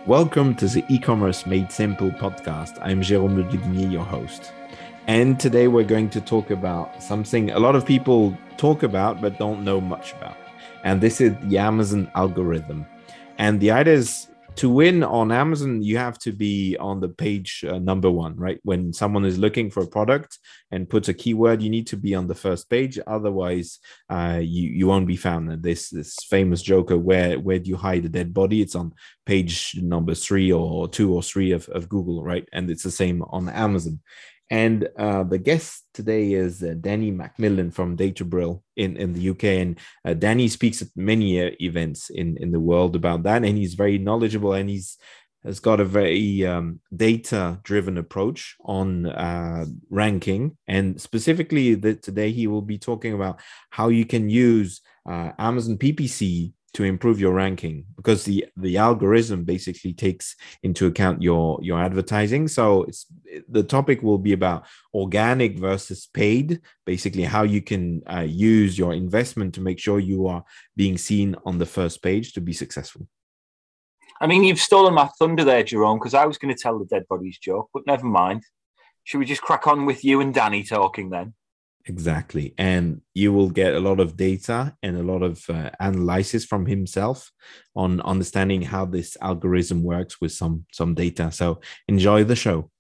Welcome to the E-Commerce Made Simple podcast. I'm Jérôme Le Duguigny, your host. And today we're going to talk about something a lot of people talk about but don't know much about. And this is the Amazon algorithm. And the idea is to win on Amazon, you have to be on the page number one, right? When someone is looking for a product and puts a keyword, you need to be on the first page. Otherwise, you won't be found. And this famous joke of where do you hide a dead body? It's on page number 3 or 2 or 3 of Google, right? And it's the same on Amazon. And the guest today is Danny Macmillan from Databril in the UK. And Danny speaks at many events in the world about that. And he's very knowledgeable, and has got a very data-driven approach on ranking. And specifically today, he will be talking about how you can use Amazon PPC to improve your ranking, because the algorithm basically takes into account your advertising. So the topic will be about organic versus paid, basically how you can use your investment to make sure you are being seen on the first page to be successful. I mean, you've stolen my thunder there, Jerome, because I was going to tell the dead bodies joke, but never mind. Should we just crack on with you and Danny talking then? Exactly. And you will get a lot of data and a lot of analysis from himself on understanding how this algorithm works with some data. So enjoy the show.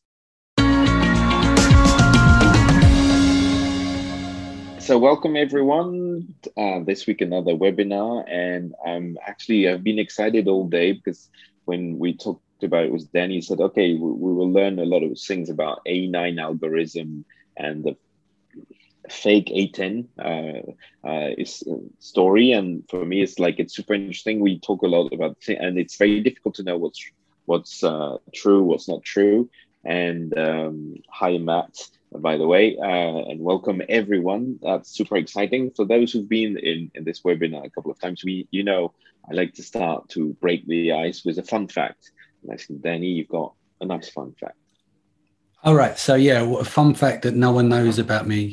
So welcome everyone. This week another webinar, and I've been excited all day because when we talked about it with Danny, he said, okay, we will learn a lot of things about A9 algorithm and the fake A10 story. And for me, it's super interesting. We talk a lot about it, and it's very difficult to know what's true, what's not true. And hi, Matt, by the way, and welcome everyone. That's super exciting. For those who've been in this webinar a couple of times, I like to start to break the ice with a fun fact. And I think, Danny, you've got a nice fun fact. All right. So, a fun fact that no one knows about me.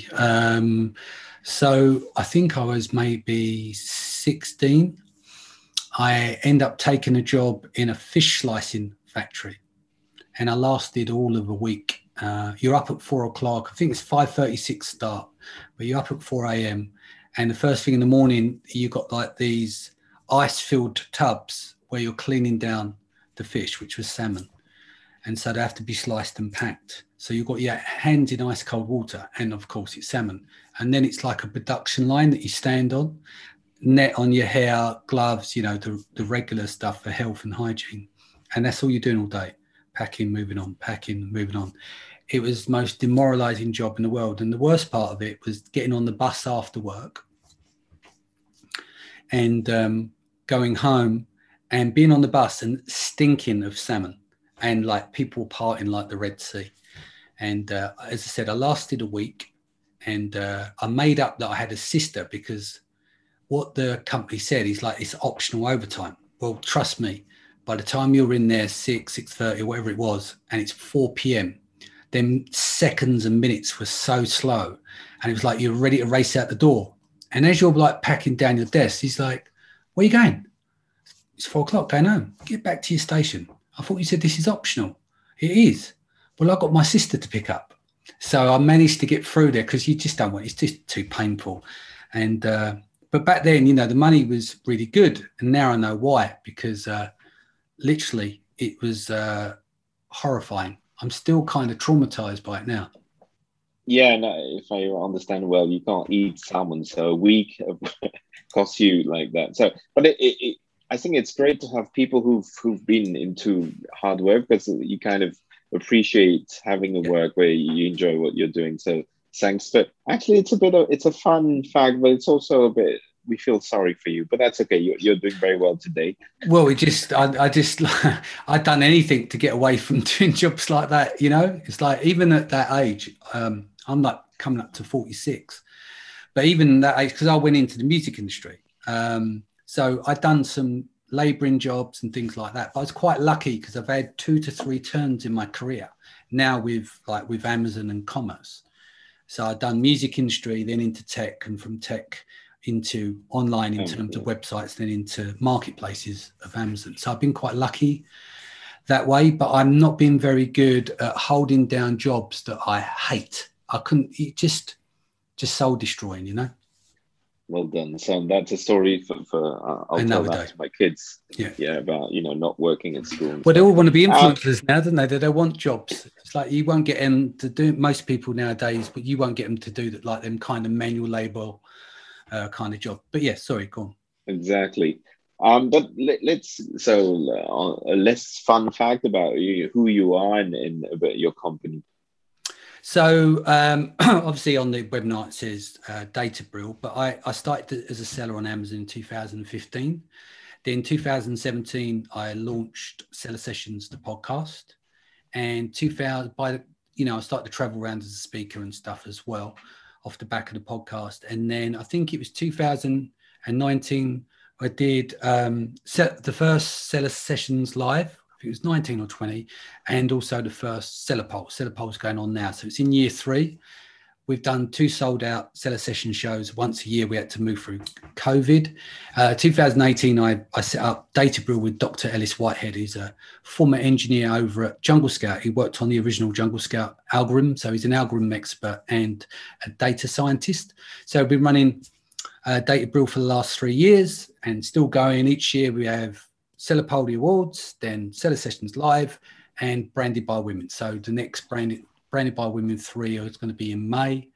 So I think I was maybe 16. I end up taking a job in a fish slicing factory, and I lasted all of a week. You're up at 4 o'clock. I think it's 5:36 start, but you're up at 4 a.m. And the first thing in the morning, you got like these ice-filled tubs where you're cleaning down the fish, which was salmon. And so they have to be sliced and packed. So you've got your hands in ice cold water, and of course it's salmon. And then it's like a production line that you stand on, net on your hair, gloves, the regular stuff for health and hygiene. And that's all you're doing all day, packing, moving on, packing, moving on. It was the most demoralizing job in the world. And the worst part of it was getting on the bus after work and going home and being on the bus and stinking of salmon. And like people partying like the Red Sea. And as I said, I lasted a week, and I made up that I had a sister, because what the company said is like, it's optional overtime. Well, trust me, by the time you're in there 6:30 or whatever it was, and it's 4 p.m, then seconds and minutes were so slow. And it was like, you're ready to race out the door. And as you're like packing down your desk, he's like, where are you going? It's 4 o'clock, going home. Get back to your station. I thought you said this is optional. It is. Well, I got my sister to pick up. So I managed to get through there, because you just don't want, it's just too painful. And, but back then, the money was really good. And now I know why, because literally it was horrifying. I'm still kind of traumatized by it now. Yeah, no, if I understand well, you can't eat salmon. So a week costs you like that. So, but I think it's great to have people who've been into hard work, because you kind of appreciate having a work where you enjoy what you're doing. So thanks. But actually, it's a fun fact, but it's also a bit, we feel sorry for you, but that's okay. You're doing very well today. Well, I'd done anything to get away from doing jobs like that. It's like, even at that age, I'm like coming up to 46, but even that age, because I went into the music industry. So I'd done some labouring jobs and things like that. But I was quite lucky, because I've had 2 to 3 turns in my career now with Amazon and commerce. So I'd done music industry, then into tech, and from tech into online in terms of websites, then into marketplaces of Amazon. So I've been quite lucky. that way, but I'm not being very good at holding down jobs that I hate. I couldn't, it just soul destroying, you know. Well done. So that's a story for I'll tell that to my kids. Yeah, about not working at school. Well, they all want to be influencers now, don't they? They don't want jobs. It's like you won't get them to do, most people nowadays, but you won't get them to do that, like them kind of manual labor kind of job. But yeah, sorry, go on. Exactly. But let's a less fun fact about you, who you are and about your company. So obviously on the webinar it says Databril, but I started as a seller on Amazon in 2015. Then 2017 I launched Seller Sessions, the podcast, and I started to travel around as a speaker and stuff as well off the back of the podcast. And then I think it was 2019 I did the first Seller Sessions live. I think it was 19 or 20, and also the first Seller Pulse. Seller Pulse going on now. So it's in year 3. We've done 2 sold out Seller Session shows once a year. We had to move through COVID. 2018, I set up Databril with Dr. Ellis Whitehead, who's a former engineer over at Jungle Scout. He worked on the original Jungle Scout algorithm. So he's an algorithm expert and a data scientist. So we've been running Databril for the last 3 years and still going. Each year we have Seller Poldy Awards, then Seller Sessions Live, and Branded by Women. So the next Branded by Women 3 is going to be in May.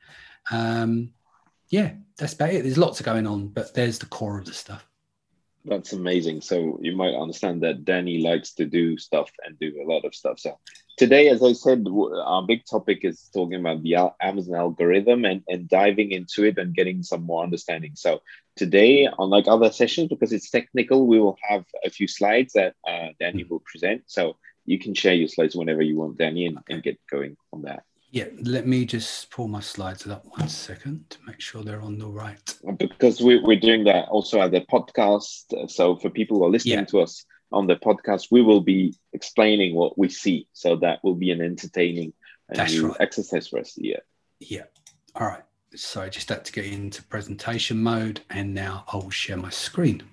Yeah, that's about it. There's lots going on, but there's the core of the stuff. That's amazing. So you might understand that Danny likes to do stuff and do a lot of stuff. So today, as I said, our big topic is talking about the Amazon algorithm and diving into it and getting some more understanding. So today, unlike other sessions, because it's technical, we will have a few slides that Danny will present. So you can share your slides whenever you want, Danny, and get going on that. Yeah, let me just pull my slides up 1 second to make sure they're on the right. Because we're doing that also at the podcast. So for people who are listening to us on the podcast, we will be explaining what we see. So that will be an entertaining exercise for us. Yeah. All right. So I just had to get into presentation mode, and now I will share my screen.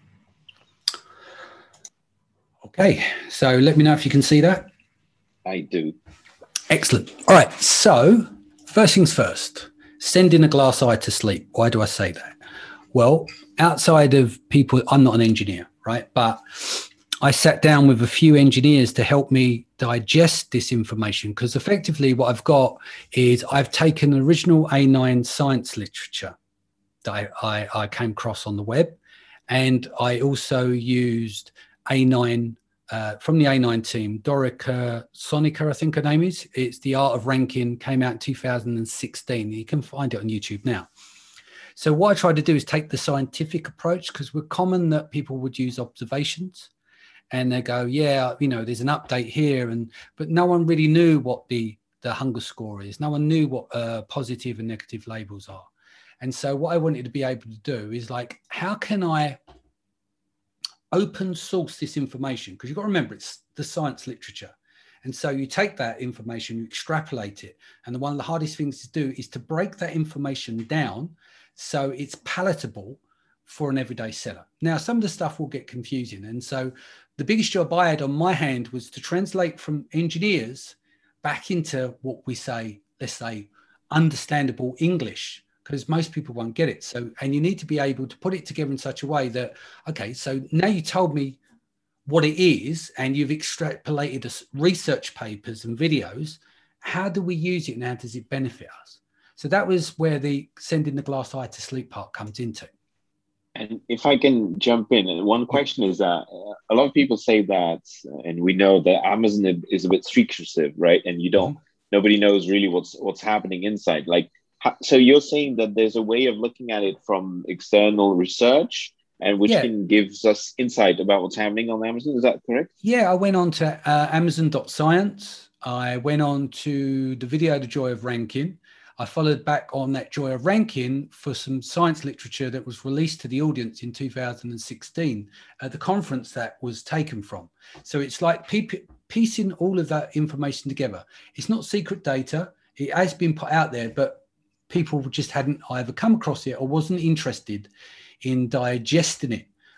Okay. So let me know if you can see that. I do. Excellent. All right. So first things first, sending a glass eye to sleep. Why do I say that? Well, outside of people, I'm not an engineer, right? But I sat down with a few engineers to help me digest this information, because effectively what I've got is I've taken original A9 science literature that I came across on the web, and I also used A9 from the A9 team, Dorica Sonica, I think her name is. It's The Art of Ranking, came out in 2016. You can find it on YouTube now. So what I tried to do is take the scientific approach, because we're common that people would use observations and they go, there's an update here, but no one really knew what the hunger score is. No one knew what positive and negative labels are. And so what I wanted to be able to do is like, how can I open source this information? Because you've got to remember, it's the science literature. And so you take that information, you extrapolate it. And one of the hardest things to do is to break that information down so it's palatable for an everyday seller. Now, some of the stuff will get confusing. And so the biggest job I had on my hand was to translate from engineers back into what we say, let's say, understandable English, because most people won't get it. So, and you need to be able to put it together in such a way that, okay, so now you told me what it is and you've extrapolated the research papers and videos. How do we use it and how does it benefit us? So that was where the sending the glass eye to sleep part comes into. And if I can jump in, and one question is that a lot of people say that, and we know that Amazon is a bit secretive, right? And you don't, nobody knows really what's happening inside. Like, so you're saying that there's a way of looking at it from external research, and which can gives us insight about what's happening on Amazon. Is that correct? Yeah, I went on to Amazon.science. I went on to the video, The Joy of Ranking. I followed back on that Joy of Ranking for some science literature that was released to the audience in 2016 at the conference that was taken from. So it's like piecing all of that information together. It's not secret data. It has been put out there, but people just hadn't either come across it or wasn't interested in digesting it.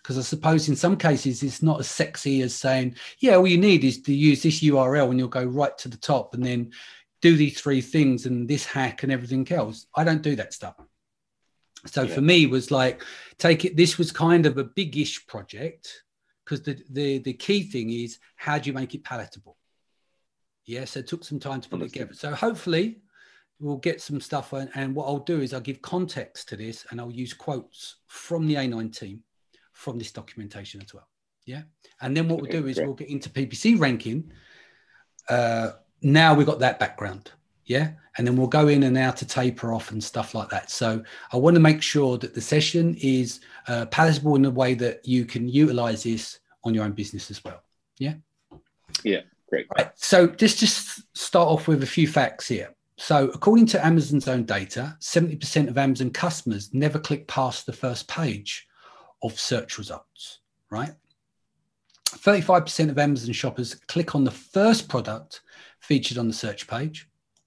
because I suppose in some cases it's not as sexy as saying, yeah, all you need is to use this URL and you'll go right to the top and then do these 3 things and this hack and everything else. I don't do that stuff. So for me, it was like, this was kind of a big-ish project, because the key thing is, how do you make it palatable? Yeah, so it took some time to put it together. So hopefully we'll get some stuff, and what I'll do is I'll give context to this, and I'll use quotes from the A9 team from this documentation as well. Yeah, and then what we'll do is we'll get into PPC ranking. Now we've got that background. Yeah, and then we'll go in and out to taper off and stuff like that. So I want to make sure that the session is palatable in a way that you can utilize this on your own business as well. Yeah. Yeah, great. Right. So just start off with a few facts here. So according to Amazon's own data, 70% of Amazon customers never click past the first page of search results, right? 35% of Amazon shoppers click on the first product featured on the search page.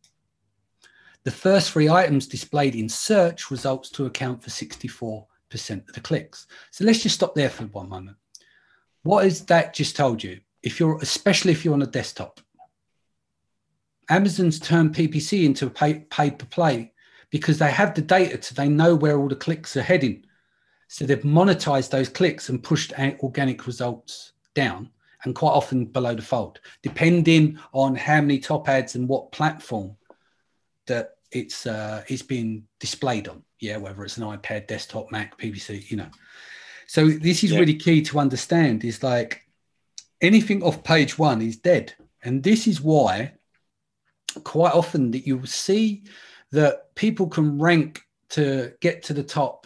The first 3 items displayed in search results to account for 64% of the clicks. So let's just stop there for one moment. What has that just told you? Especially if you're on a desktop, Amazon's turned PPC into a pay-per-play because they have the data, so they know where all the clicks are heading. So they've monetized those clicks and pushed organic results down, and quite often below the fold, depending on how many top ads and what platform that it's being displayed on. Yeah, whether it's an iPad, desktop, Mac, PPC, you know. So this is really key to understand, is like anything off page 1 is dead. And this is why quite often that you will see that people can rank to get to the top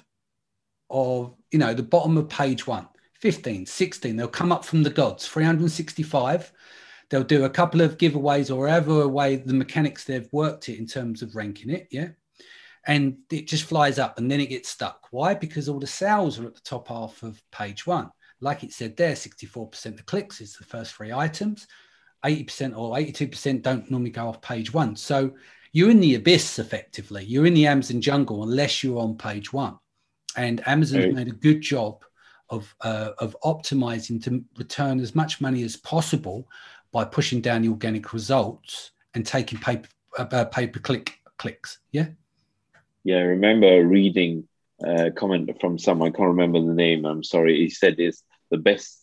of, you know, the bottom of page 1, 15, 16, they'll come up from the gods, 365. They'll do a couple of giveaways or however way the mechanics they've worked it in terms of ranking it. Yeah. And it just flies up and then it gets stuck. Why? Because all the sales are at the top half of page 1. Like it said there, 64% of the clicks is the first 3 items. 80% or 82% don't normally go off page 1. So you're in the abyss effectively. You're in the Amazon jungle unless you're on page 1. And Amazon's made a good job of optimizing to return as much money as possible by pushing down the organic results and taking pay-per-click clicks. Yeah. Yeah, I remember reading a comment from someone, I can't remember the name, I'm sorry. He said it's the best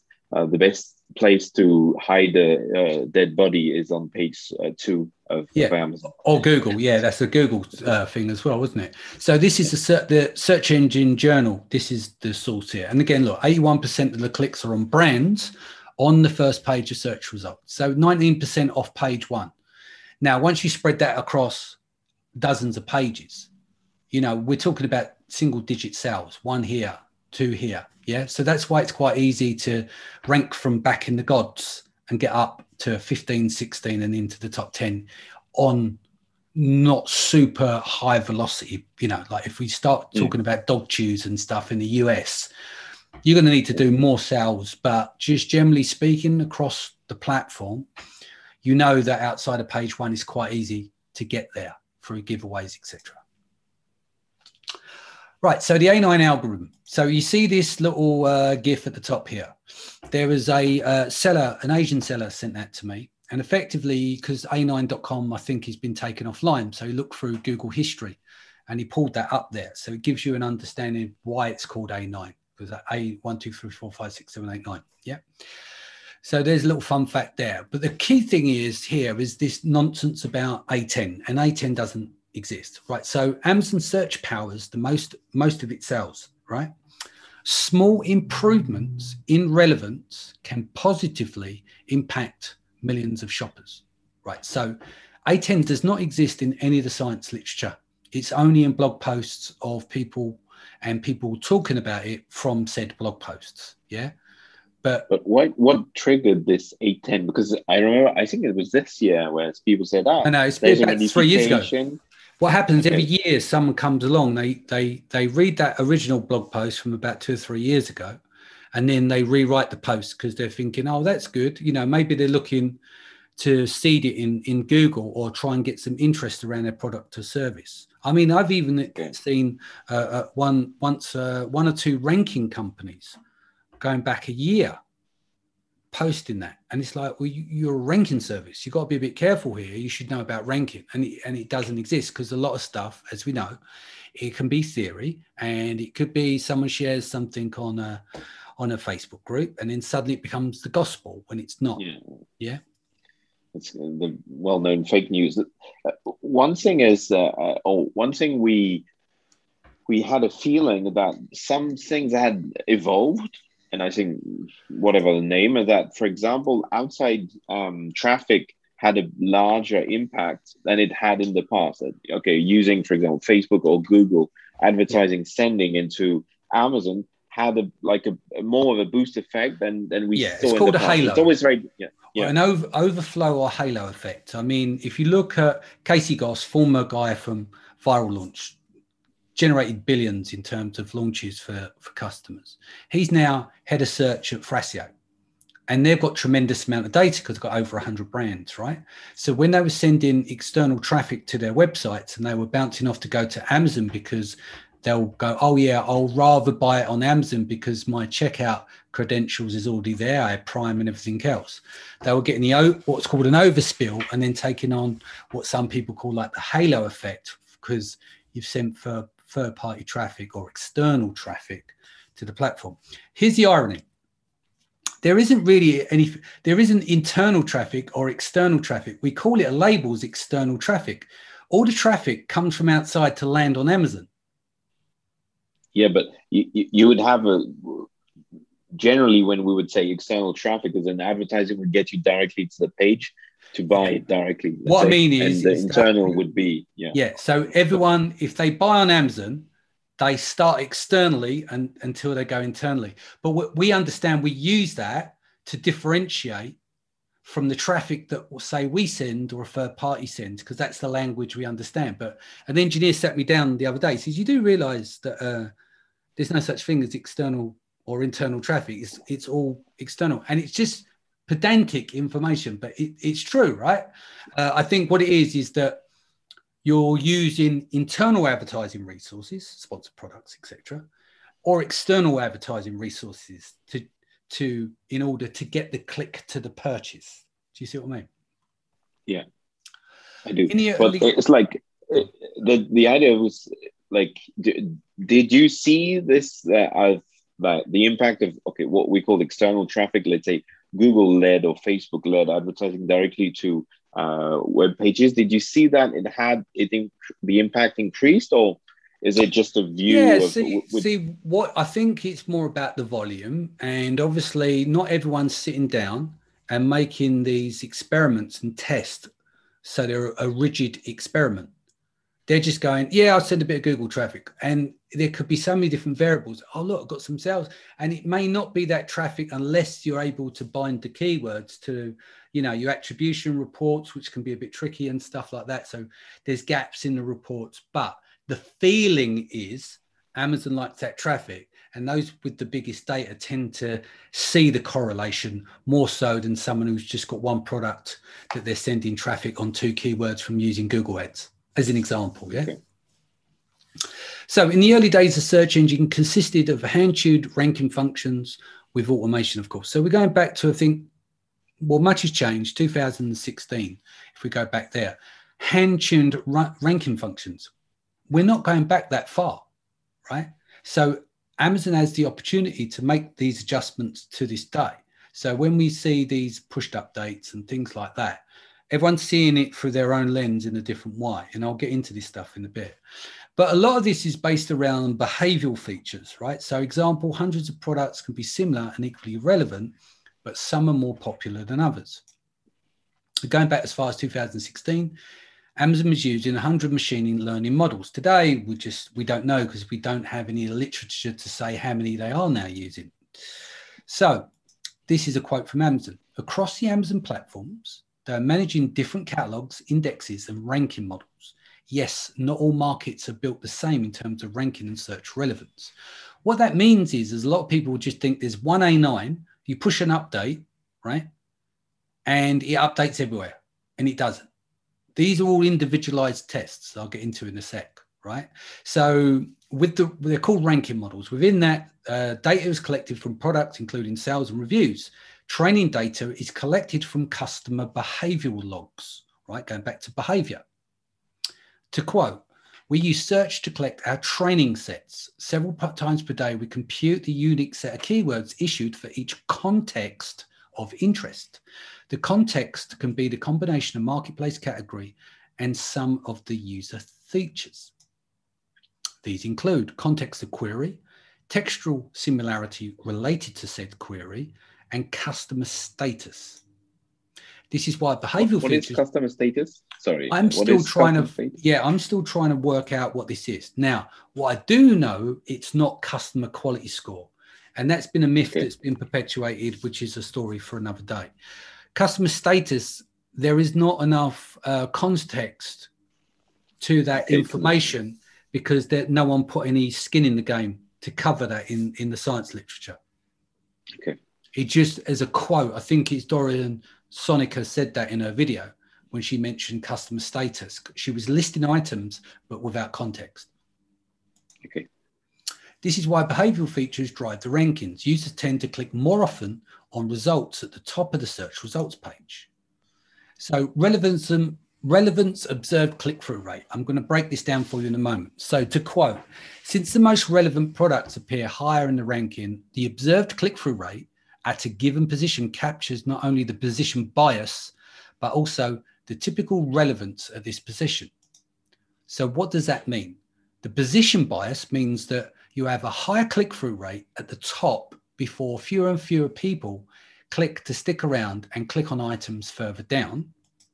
place to hide a dead body is on page 2 of Amazon. Or Google. Yeah, that's a Google thing as well, wasn't it? So this is the Search Engine Journal. This is the source here. And again, look, 81% of the clicks are on brands on the first page of search results. So 19% off page 1. Now, once you spread that across dozens of pages, you know, we're talking about single digit sales, 1 here, 2 here. Yeah. So that's why it's quite easy to rank from back in the gods and get up to 15, 16 and into the top 10 on not super high velocity. You know, like if we start talking about dog chews and stuff in the US, you're going to need to do more sales, but just generally speaking across the platform, you know that outside of page 1 is quite easy to get there through giveaways, etc. Right, so the A9 algorithm. So you see this little GIF at the top here. There was a seller, an Asian seller sent that to me. And effectively, because A9.com, I think, has been taken offline. So he looked through Google history and he pulled that up there. So it gives you an understanding of why it's called A9. Because A 1, 2, 3, 4, 5, 6, 7, 8, 9. Yeah. So there's a little fun fact there. But the key thing is this nonsense about A10. And A10 doesn't exist, right? So Amazon search powers the most of its sales, right? Small improvements in relevance can positively impact millions of shoppers, right? So A10 does not exist in any of the science literature. It's only in blog posts of people talking about it from said blog posts. Yeah. But what triggered this A10? Because I remember, I think it was this year where people said, I know, it's been about 3 years ago. What happens every year, someone comes along, they read that original blog post from about 2 or 3 years ago, and then they rewrite the post because they're thinking, oh, that's good. You know, maybe they're looking to seed it in Google or try and get some interest around their product or service. I mean, I've even seen one or two ranking companies going back a year posting that. And it's like, well, you're a ranking service. You've got to be a bit careful here. You should know about ranking. And it doesn't exist, because a lot of stuff, as we know, it can be theory, and it could be someone shares something on a Facebook group, and then suddenly it becomes the gospel when it's not. Yeah. It's the well-known fake news. One thing is, one thing we had a feeling that some things had evolved, and I think whatever the name of that, for example, outside traffic had a larger impact than it had in the past. Okay, using, for example, Facebook or Google advertising sending into Amazon had a more of a boost effect than we saw it's called in the past. halo. It's always very An overflow or halo effect. I mean, if you look at Casey Goss, former guy from Viral Launch, generated billions in terms of launches for customers. He's now head of search at Thrasio, and they've got tremendous amount of data because they've got over 100 brands, right? So when they were sending external traffic to their websites and they were bouncing off to go to Amazon, because they'll go, oh yeah, I'll rather buy it on Amazon because my checkout credentials is already there, I have Prime and everything else. They were getting what's called an overspill, and then taking on what some people call like the halo effect, because you've sent for third-party traffic or external traffic to the platform. Here's the irony. There isn't internal traffic or external traffic. We call it a label as external traffic. All the traffic comes from outside to land on Amazon. Yeah, but you would have generally when we would say external traffic, as an advertising would get you directly to the page to buy it directly. What I mean is the internal would be, so everyone, if they buy on Amazon, they start externally until they go internally. But we understand, we use that to differentiate from the traffic that will say we send or a third party sends, because that's the language we understand. But an engineer sat me down the other day, says, you do realize that there's no such thing as external or internal traffic. It's all external. And it's just pedantic information, but it's true, right? I think what it is that you're using internal advertising resources, sponsored products, etc., or external advertising resources to in order to get the click to the purchase. Do you see what I mean? Yeah, I do. But it's like the idea was like, did you see this as the impact of what we call external traffic? Let's say Google-led or Facebook-led advertising directly to web pages. Did you see that the impact increased, or is it just a view? See, what I think it's more about the volume, and obviously not everyone's sitting down and making these experiments and tests. So they're a rigid experiment. They're just going, I'll send a bit of Google traffic. And there could be so many different variables. Oh, look, I've got some sales. And it may not be that traffic unless you're able to bind the keywords to, your attribution reports, which can be a bit tricky and stuff like that. So there's gaps in the reports. But the feeling is Amazon likes that traffic. And those with the biggest data tend to see the correlation more so than someone who's just got one product that they're sending traffic on 2 keywords from using Google Ads, as an example, yeah? Okay. So in the early days, the search engine consisted of hand-tuned ranking functions with automation, of course. So we're going back to, I think, much has changed, 2016, if we go back there. Hand-tuned ranking functions. We're not going back that far, right? So Amazon has the opportunity to make these adjustments to this day. So when we see these pushed updates and things like that, everyone's seeing it through their own lens in a different way. And I'll get into this stuff in a bit. But a lot of this is based around behavioral features, right? So example, hundreds of products can be similar and equally relevant, but some are more popular than others. Going back as far as 2016, Amazon was using 100 machine learning models. Today, we don't know because we don't have any literature to say how many they are now using. So this is a quote from Amazon. Across the Amazon platforms, they're managing different catalogs, indexes, and ranking models. Yes, not all markets are built the same in terms of ranking and search relevance. What that means is a lot of people just think there's one A9, you push an update, right? And it updates everywhere, and it doesn't. These are all individualized tests I'll get into in a sec, right? So they're called ranking models. Within that, data is collected from products, including sales and reviews. Training data is collected from customer behavioral logs, right? Going back to behavior. To quote, we use search to collect our training sets. Several times per day, we compute the unique set of keywords issued for each context of interest. The context can be the combination of marketplace category and some of the user features. These include context of query, textual similarity related to said query, and customer status. This is why behavioral what features... What is customer status? Sorry. I'm still trying to work out what this is. Now, what I do know, it's not customer quality score. And that's been a myth that's been perpetuated, which is a story for another day. Customer status, there is not enough context to that information because no one put any skin in the game to cover that in the science literature. Okay. It just, as a quote, I think it's Dorian Sonica said that in her video when she mentioned customer status. She was listing items, but without context. Okay. This is why behavioral features drive the rankings. Users tend to click more often on results at the top of the search results page. So relevance observed click-through rate. I'm going to break this down for you in a moment. So to quote, since the most relevant products appear higher in the ranking, the observed click-through rate at a given position captures not only the position bias, but also the typical relevance of this position. So what does that mean? The position bias means that you have a higher click-through rate at the top before fewer and fewer people click to stick around and click on items further down.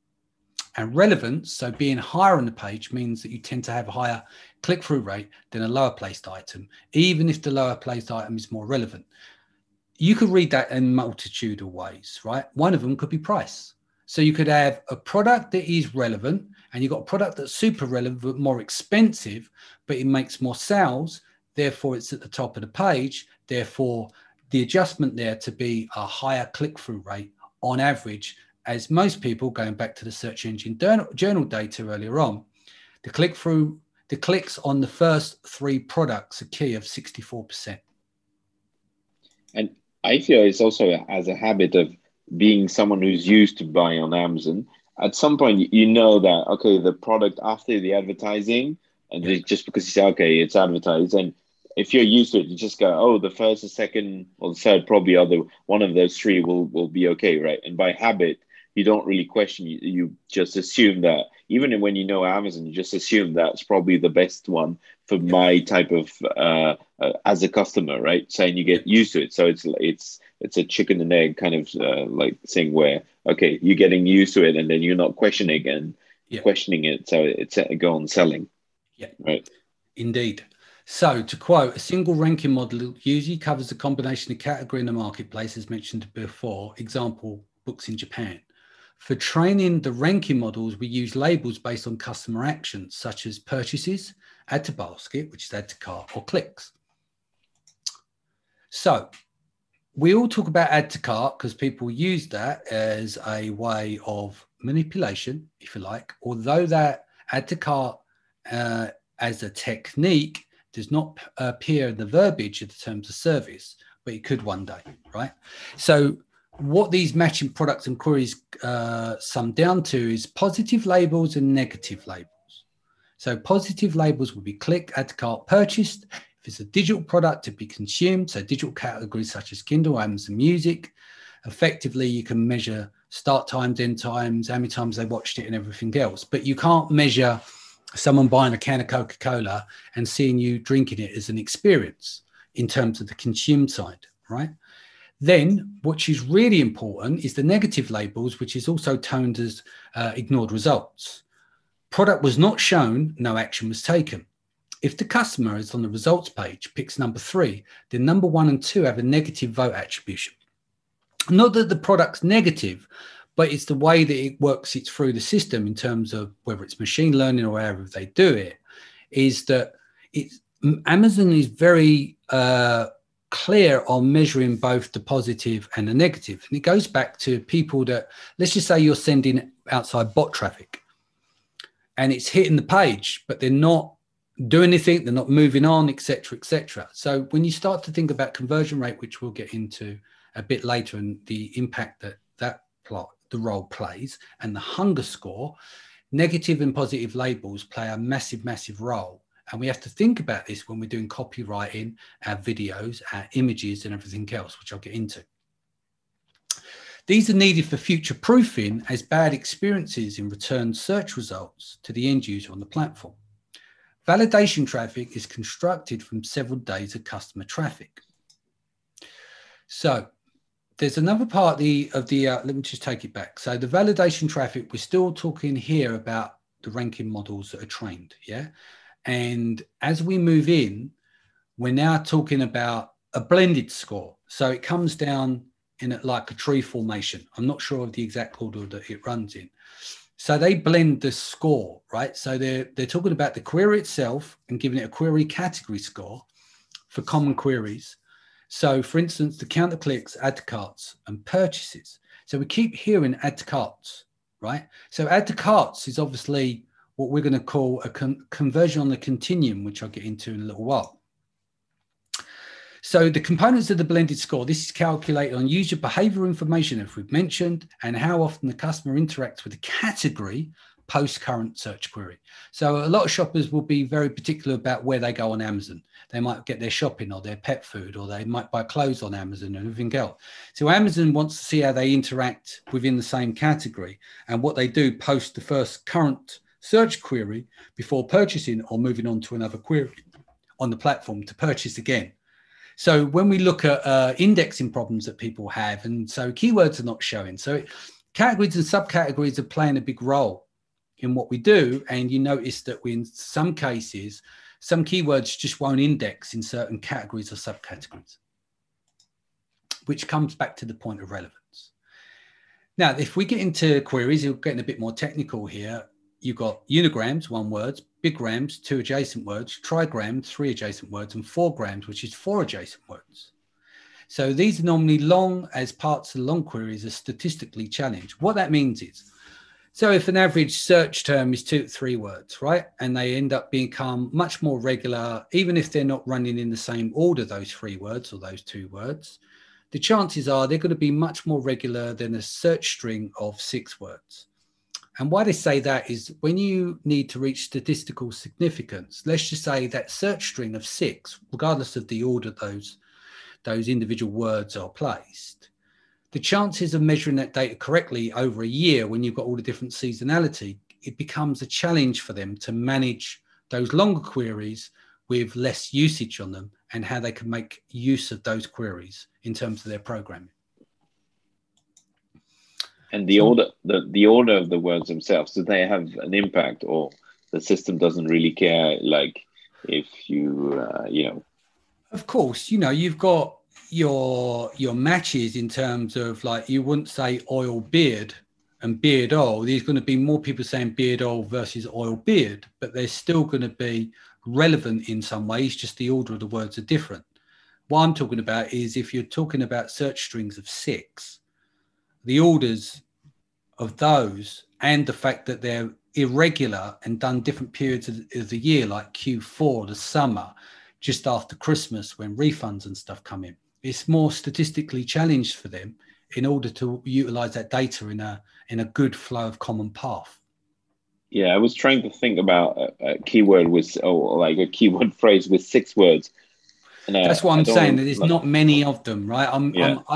And relevance, so being higher on the page, means that you tend to have a higher click-through rate than a lower placed item, even if the lower placed item is more relevant. You could read that in a multitude of ways, right? One of them could be price. So you could have a product that is relevant and you've got a product that's super relevant, more expensive, but it makes more sales. Therefore, it's at the top of the page. Therefore, the adjustment there to be a higher click-through rate on average, as most people, going back to the search engine journal data earlier on, the clicks on the first 3 products are key of 64%. And I feel it's also as a habit of being someone who's used to buy on Amazon. At some point, you know that, okay, the product after the advertising, and just because you say, okay, it's advertised. And if you're used to it, you just go, oh, the first, the second, or the third, probably one of those 3 will be okay, right? And by habit, you don't really question. You just assume that, even when you know Amazon, you just assume that's probably the best one for my type of as a customer, right? So, and you get used to it. So it's a chicken and egg kind of like thing where, okay, you're getting used to it, and then you're not questioning it. So it's go on selling. Yeah, right. Indeed. So to quote, a single ranking model usually covers a combination of category in the marketplace, as mentioned before. Example, books in Japan. For training the ranking models, we use labels based on customer actions, such as purchases, add to basket, which is add to cart, or clicks. So we all talk about add to cart because people use that as a way of manipulation, if you like, although that add to cart as a technique does not appear in the verbiage of the terms of service, but it could one day, right? So what these matching products and queries sum down to is positive labels and negative labels. So positive labels will be click, add to cart, purchased. If it's a digital product to be consumed, so digital categories such as Kindle, Amazon Music, effectively you can measure start times, end times, how many times they watched it and everything else. But you can't measure someone buying a can of Coca-Cola and seeing you drinking it as an experience in terms of the consumed side, right? Then, which is really important, is the negative labels, which is also termed as ignored results. Product was not shown, no action was taken. If the customer is on the results page, picks number 3, then number 1 and 2 have a negative vote attribution. Not that the product's negative, but it's the way that it works it through the system in terms of whether it's machine learning or however they do it, is that Amazon is very clear on measuring both the positive and the negative. And it goes back to people that, let's just say you're sending outside bot traffic and it's hitting the page, but they're not do anything, they're not moving on, etc., etc. So when you start to think about conversion rate, which we'll get into a bit later, and the impact that the role plays, and the hunger score, negative and positive labels play a massive, massive role. And we have to think about this when we're doing copywriting, our videos, our images, and everything else, which I'll get into. These are needed for future proofing, as bad experiences in return search results to the end user on the platform. Validation traffic is constructed from several days of customer traffic. So there's another part of the let me just take it back. So the validation traffic, we're still talking here about the ranking models that are trained, yeah? And as we move in, we're now talking about a blended score. So it comes down in like a tree formation. I'm not sure of the exact order that it runs in. So they blend the score, right? So they're talking about the query itself and giving it a query category score for common queries. So for instance, the count of clicks, add to carts, and purchases. So we keep hearing add to carts, right? So add to carts is obviously what we're going to call a conversion on the continuum, which I'll get into in a little while. So the components of the blended score, this is calculated on user behavior information, as we've mentioned, and how often the customer interacts with the category post current search query. So a lot of shoppers will be very particular about where they go on Amazon. They might get their shopping or their pet food, or they might buy clothes on Amazon and everything else. So Amazon wants to see how they interact within the same category and what they do post the first current search query before purchasing or moving on to another query on the platform to purchase again. So when we look at indexing problems that people have, and so keywords are not showing. So categories and subcategories are playing a big role in what we do. And you notice that in some cases, some keywords just won't index in certain categories or subcategories, which comes back to the point of relevance. Now, if we get into queries, we're getting a bit more technical here. You've got unigrams, 1 word, bigrams, 2 adjacent words, trigrams, 3 adjacent words, and 4grams, which is 4 adjacent words. So these are normally long, as parts of the long queries are statistically challenged. What that means is, so if an average search term is 2 to 3 words, right, and they end up become much more regular, even if they're not running in the same order, those 3 words or those 2 words, the chances are they're going to be much more regular than a search string of 6 words. And why they say that is when you need to reach statistical significance, let's just say that search string of 6, regardless of the order those individual words are placed, the chances of measuring that data correctly over a year, when you've got all the different seasonality, it becomes a challenge for them to manage those longer queries with less usage on them and how they can make use of those queries in terms of their programming. And the order of the words themselves, do they have an impact, or the system doesn't really care? Like if you, Of course, you've got your matches in terms of, like, you wouldn't say oil beard and beard oil. There's going to be more people saying beard oil versus oil beard, but they're still going to be relevant in some ways, just the order of the words are different. What I'm talking about is if you're talking about search strings of 6, the orders of those and the fact that they're irregular and done different periods of the year, like Q4, the summer, just after Christmas when refunds and stuff come in, it's more statistically challenged for them in order to utilize that data in a good flow of common path. Yeah, I was trying to think about a keyword with, like a keyword phrase with 6 words. And that's what I'm saying. There's not many of them, right? I'm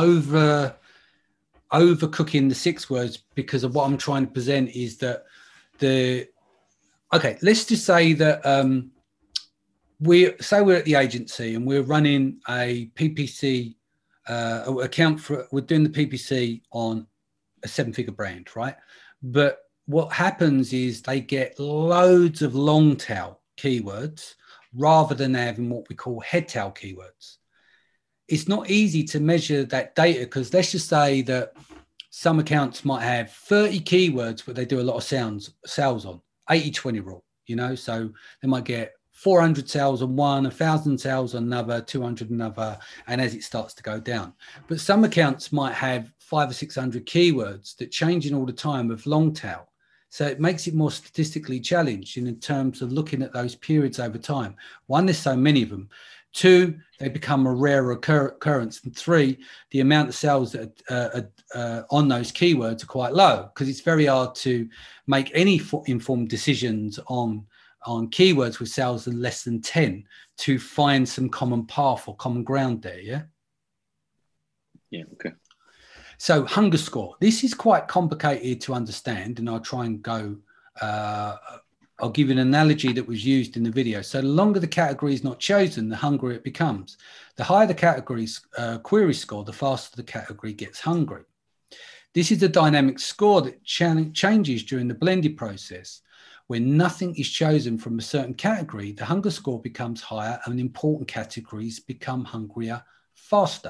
overcooking the 6 words because of what I'm trying to present is that okay, let's just say that we're at the agency and we're running a PPC account we're doing the PPC on a 7-figure brand, right? But what happens is they get loads of long tail keywords rather than having what we call head tail keywords. It's not easy to measure that data because let's just say that some accounts might have 30 keywords, but they do a lot of sales on 80-20 rule, so they might get 400 sales on one, 1,000 sales on another, 200 another, and as it starts to go down. But some accounts might have 500 or 600 keywords that change in all the time of long tail. So it makes it more statistically challenged in terms of looking at those periods over time. One, there's so many of them. Two, they become a rare occurrence. And three, the amount of sales that are on those keywords are quite low, because it's very hard to make any informed decisions on keywords with sales of less than 10 to find some common path or common ground there. Yeah. Yeah. Okay. So hunger score, this is quite complicated to understand, and I'll try and go, I'll give you an analogy that was used in the video. So the longer the category is not chosen, the hungrier it becomes. The higher the category's query score, the faster the category gets hungry. This is a dynamic score that changes during the blended process. When nothing is chosen from a certain category, the hunger score becomes higher and important categories become hungrier faster.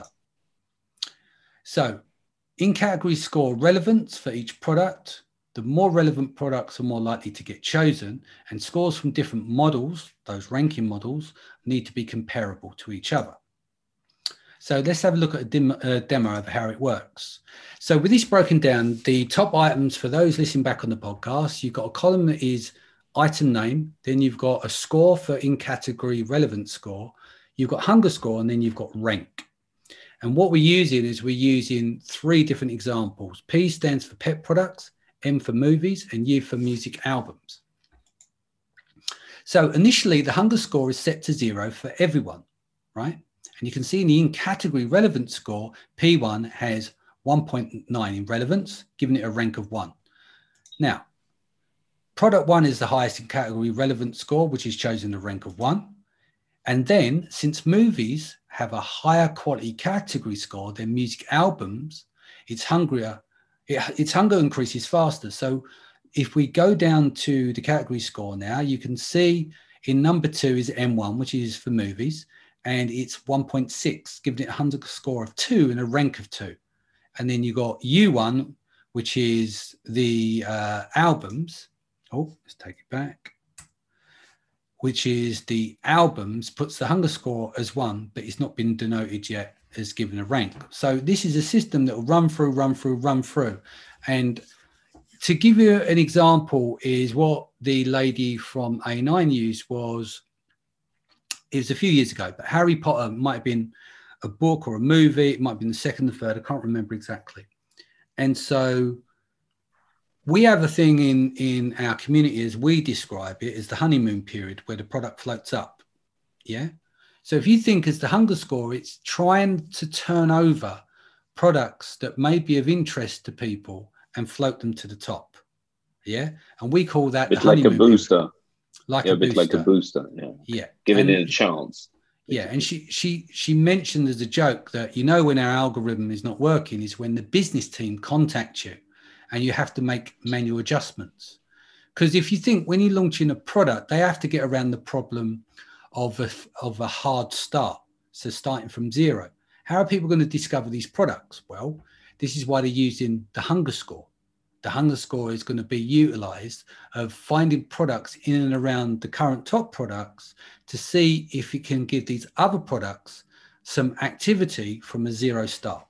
So in category score relevance for each product, the more relevant products are more likely to get chosen, and scores from different models, those ranking models, need to be comparable to each other. So let's have a look at a demo of how it works. So with this broken down, the top items for those listening back on the podcast, you've got a column that is item name, then you've got a score for in-category relevance score, you've got hunger score, and then you've got rank. And what we're using three different examples. P stands for pet products, M for movies, and U for music albums. So initially, the hunger score is set to 0 for everyone, right? And you can see in the in-category relevance score, P1 has 1.9 in relevance, giving it a rank of 1. Now, product 1 is the highest in category relevance score, which is chosen a rank of 1. And then, since movies have a higher quality category score than music albums, its hunger increases faster. So if we go down to the category score now, you can see in number 2 is M1, which is for movies, and it's 1.6, giving it a hunger score of 2 and a rank of 2. And then you got U1, which is the albums. Oh, let's take it back. Which is the albums, puts the hunger score as 1, but it's not been denoted yet as given a rank. So this is a system that will run through. And to give you an example is what the lady from A9 used was, it was a few years ago, but Harry Potter might have been a book or a movie. It might have been the second, the third. I can't remember exactly. And so we have a thing in our community, as we describe it, as the honeymoon period, where the product floats up. Yeah. So if you think as the hunger score, it's trying to turn over products that may be of interest to people and float them to the top. Yeah. And we call that it's like a booster. Period. Like a bit like a booster. Yeah. Yeah. Giving it a chance. Yeah. And she mentioned as a joke that, when our algorithm is not working is when the business team contacts you and you have to make manual adjustments. Because if you think when you're launching a product, they have to get around the problem of a hard start. So starting from 0. How are people going to discover these products? Well, this is why they're using the hunger score. The hunger score is going to be utilized of finding products in and around the current top products to see if it can give these other products some activity from a 0 start.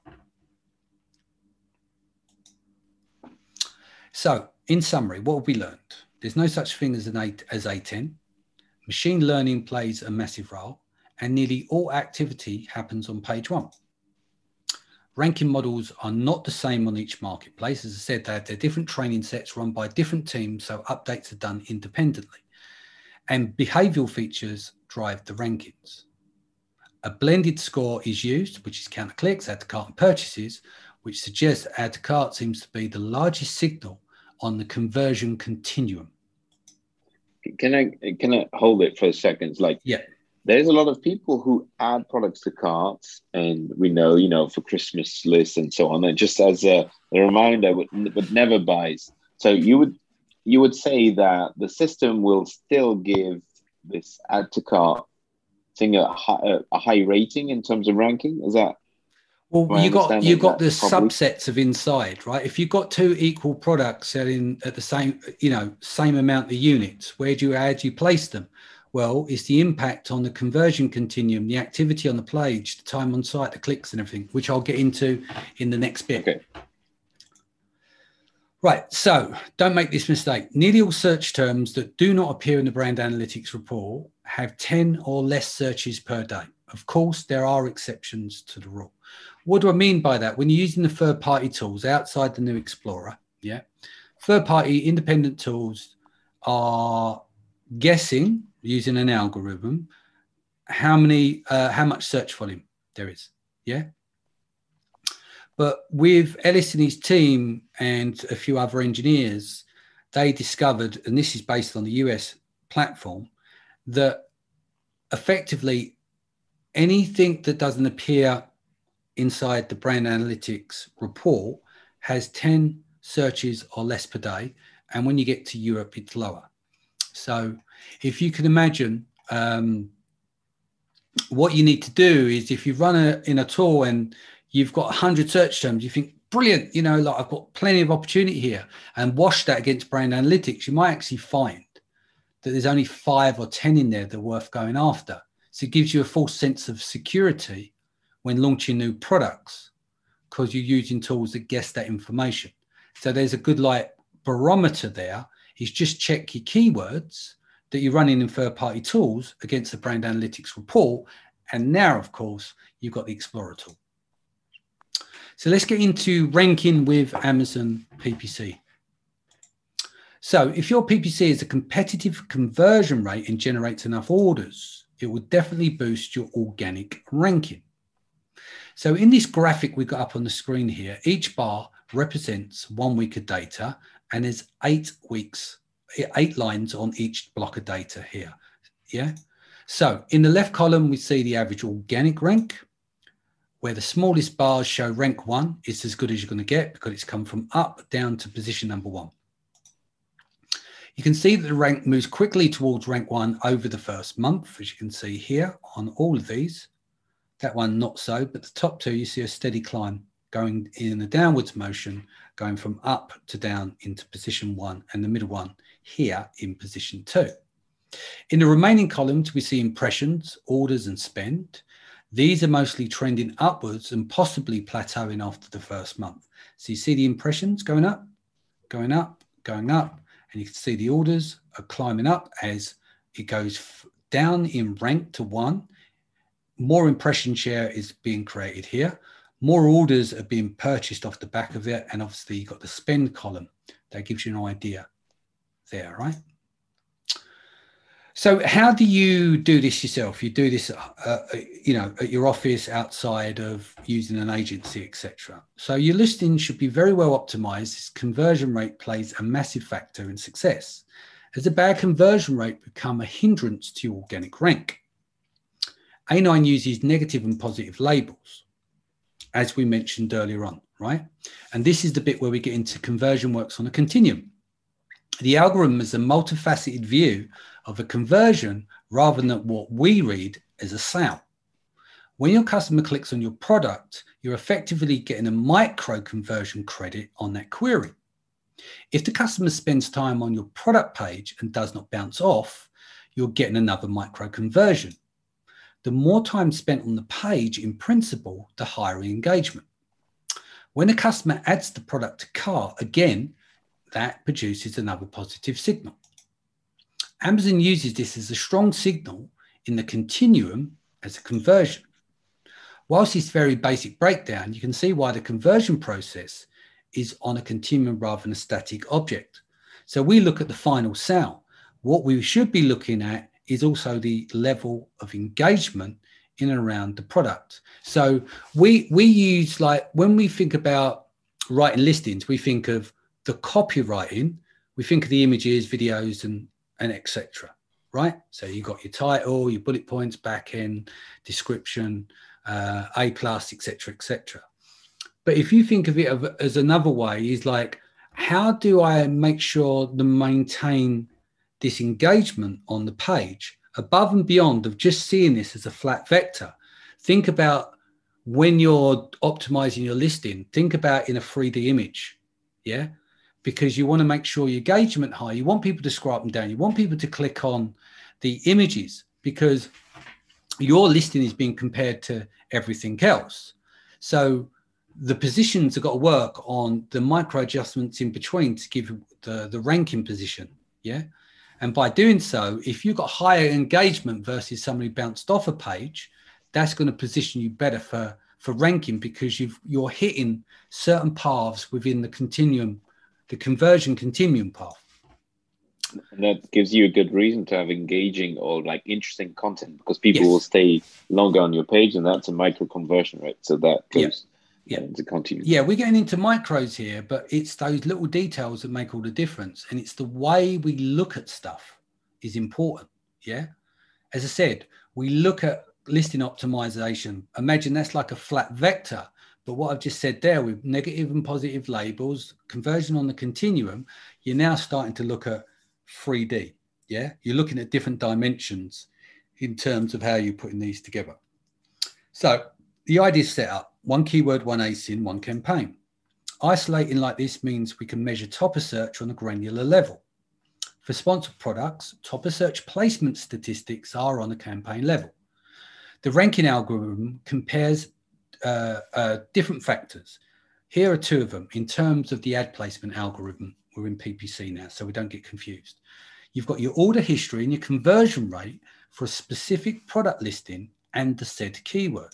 So, in summary, what have we learned? There's no such thing as A10. Machine learning plays a massive role, and nearly all activity happens on page 1. Ranking models are not the same on each marketplace. As I said, they're different training sets run by different teams, so updates are done independently. And behavioral features drive the rankings. A blended score is used, which is count of clicks, add to cart, and purchases, which suggests add to cart seems to be the largest signal on the conversion continuum. Can I hold it for a second? Yeah. There's a lot of people who add products to carts, and we know, for Christmas lists and so on. And just as a reminder, but never buys. So you would say that the system will still give this add to cart thing a high rating in terms of ranking? Is that? Well, you got the subsets of inside, right? If you've got 2 equal products selling at the same amount of units, where do you place them? Well, it's the impact on the conversion continuum, the activity on the page, the time on site, the clicks and everything, which I'll get into in the next bit. Okay. Right, so don't make this mistake. Nearly all search terms that do not appear in the brand analytics report have 10 or less searches per day. Of course, there are exceptions to the rule. What do I mean by that? When you're using the third-party tools outside the New Explorer, yeah, third-party independent tools are guessing using an algorithm how much search volume there is, yeah. But with Ellis and his team and a few other engineers, they discovered, and this is based on the US platform, that effectively anything that doesn't appear inside the brand analytics report has 10 searches or less per day. And when you get to Europe, it's lower. So if you can imagine, what you need to do is if you run in a tool and you've got 100 search terms, you think, brilliant, you know, like I've got plenty of opportunity here, and wash that against brand analytics, you might actually find that there's only 5 or 10 in there that are worth going after. So it gives you a false sense of security when launching new products because you're using tools that guess that information. So there's a good like barometer there is just check your keywords that you're running in third-party tools against the brand analytics report. And now, of course, you've got the Explorer tool. So let's get into ranking with Amazon PPC. So if your PPC is a competitive conversion rate and generates enough orders, it will definitely boost your organic ranking. So in this graphic we got up on the screen here, each bar represents 1 week of data, and there's 8 lines on each block of data here. Yeah. So in the left column, we see the average organic rank, where the smallest bars show rank 1. It's as good as you're going to get because it's come from up down to position number 1. You can see that the rank moves quickly towards rank 1 over the first month, as you can see here on all of these. That one not so, but the top 2, you see a steady climb going in a downwards motion, going from up to down into position 1, and the middle one here in position 2. In the remaining columns, we see impressions, orders, and spend. These are mostly trending upwards and possibly plateauing after the first month. So you see the impressions going up, going up, going up, and you can see the orders are climbing up as it goes down in rank to 1. More impression share is being created here. More orders are being purchased off the back of it. And obviously you've got the spend column that gives you an idea there, right? So how do you do this yourself? You do this, at your office, outside of using an agency, etc. So your listing should be very well optimized. This conversion rate plays a massive factor in success. As a bad conversion rate become a hindrance to your organic rank. A9 uses negative and positive labels, as we mentioned earlier on, right? And this is the bit where we get into conversion works on a continuum. The algorithm is a multifaceted view of a conversion rather than what we read as a sale. When your customer clicks on your product, you're effectively getting a micro conversion credit on that query. If the customer spends time on your product page and does not bounce off, you're getting another micro conversion. The more time spent on the page, in principle, the higher engagement. When a customer adds the product to cart, again, that produces another positive signal. Amazon uses this as a strong signal in the continuum as a conversion. Whilst it's very basic breakdown, you can see why the conversion process is on a continuum rather than a static object. So we look at the final sale. What we should be looking at is also the level of engagement in and around the product. So we use, like, when we think about writing listings, we think of the copywriting, we think of the images, videos, and etc. Right? So you got your title, your bullet points, back end, description, A+, etc., etc. But if you think of it as another way, is like, how do I make sure to maintain this engagement on the page above and beyond of just seeing this as a flat vector? Think about when you're optimizing your listing, think about in a 3D image, yeah? Because you want to make sure your engagement high. You want people to scroll up and down. You want people to click on the images because your listing is being compared to everything else. So the positions have got to work on the micro adjustments in between to give the ranking position. Yeah. And by doing so, if you've got higher engagement versus somebody bounced off a page, that's going to position you better for ranking, because you're hitting certain paths within the continuum, the conversion continuum path. And that gives you a good reason to have engaging or like interesting content, because people will stay longer on your page, and that's a micro conversion rate. So that goes into continuum. Yeah, we're getting into micros here, but it's those little details that make all the difference. And it's the way we look at stuff is important. Yeah. As I said, we look at listing optimization. Imagine that's like a flat vector. But what I've just said there with negative and positive labels, conversion on the continuum, you're now starting to look at 3D. Yeah. You're looking at different dimensions in terms of how you're putting these together. So the idea is set up: one keyword, one ASIN, one campaign. Isolating like this means we can measure topper search on a granular level. For sponsored products, topper search placement statistics are on a campaign level. The ranking algorithm compares different factors. Here are two of them in terms of the ad placement algorithm. We're in PPC now, so we don't get confused. You've got your order history and your conversion rate for a specific product listing and the said keyword.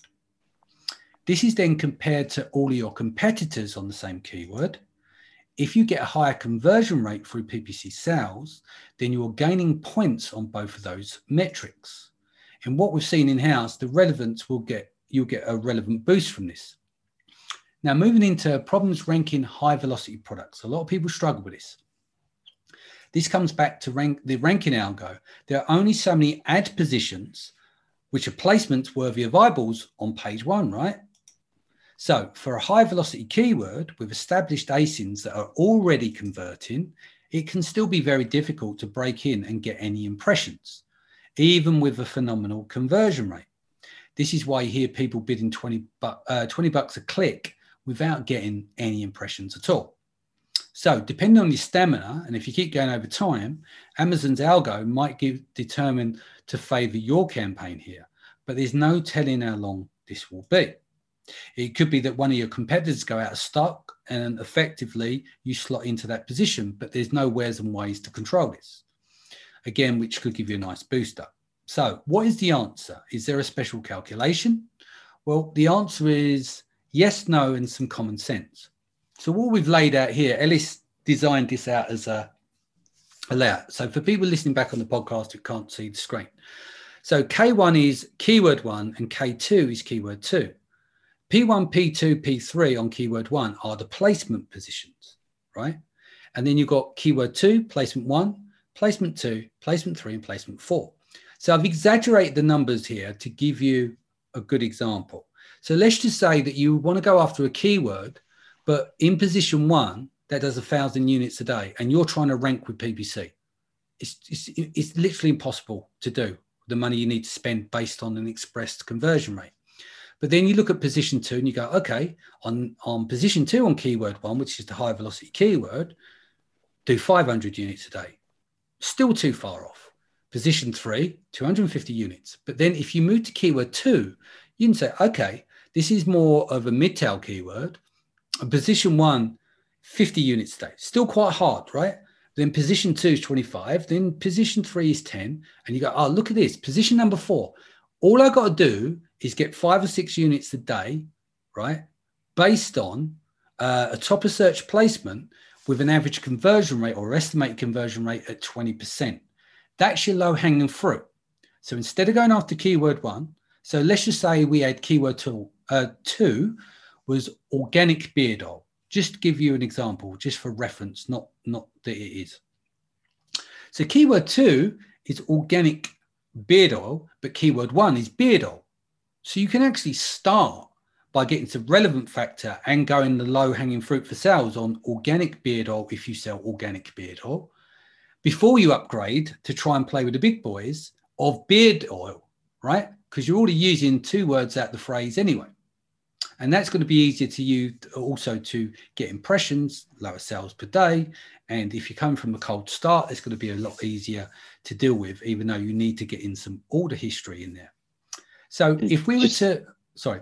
This is then compared to all of your competitors on the same keyword. If you get a higher conversion rate through PPC sales, then you're gaining points on both of those metrics. And what we've seen in-house, the relevance you'll get a relevant boost from this. Now, moving into problems ranking high velocity products. A lot of people struggle with this. This comes back to the ranking algo. There are only so many ad positions which are placements worthy of eyeballs on page one, right? So for a high velocity keyword with established ASINs that are already converting, it can still be very difficult to break in and get any impressions, even with a phenomenal conversion rate. This is why you hear people bidding 20 bucks a click without getting any impressions at all. So depending on your stamina, and if you keep going over time, Amazon's algo might determine to favor your campaign here, but there's no telling how long this will be. It could be that one of your competitors go out of stock and effectively you slot into that position, but there's no wheres and ways to control this. Again, which could give you a nice booster. So what is the answer? Is there a special calculation? Well, the answer is yes, no, and some common sense. So what we've laid out here, Ellis designed this out as a layout. So for people listening back on the podcast who can't see the screen. So K1 is keyword 1 and K2 is keyword 2. P1, P2, P3 on keyword 1 are the placement positions, right? And then you've got keyword 2, placement 1, placement 2, placement 3, and placement 4. So I've exaggerated the numbers here to give you a good example. So let's just say that you want to go after a keyword, but in position 1, that does 1,000 units a day, and you're trying to rank with PPC. It's literally impossible to do the money you need to spend based on an expressed conversion rate. But then you look at position 2 and you go, okay, on position 2 on keyword 1, which is the high velocity keyword, do 500 units a day. Still too far off. Position 3, 250 units. But then if you move to keyword 2, you can say, okay, this is more of a mid-tail keyword. Position 1, 50 units a day. Still quite hard, right? Then position 2 is 25. Then position 3 is 10. And you go, oh, look at this. Position number 4. All I got to do is get 5 or 6 units a day, right? Based on a topper search placement with an average conversion rate or estimated conversion rate at 20%. That's your low hanging fruit. So instead of going after keyword 1, so let's just say we had keyword 2 was organic beard oil. Just to give you an example, just for reference, not that it is. So keyword 2 is organic beard oil, but keyword 1 is beard oil. So you can actually start by getting to relevant factor and going the low hanging fruit for sales on organic beard oil if you sell organic beard oil, before you upgrade to try and play with the big boys of beard oil, right? Because you're already using 2 words out the phrase anyway. And that's going to be easier to use also to get impressions, lower sales per day. And if you come from a cold start, it's going to be a lot easier to deal with, even though you need to get in some order history in there. So if we were to, sorry.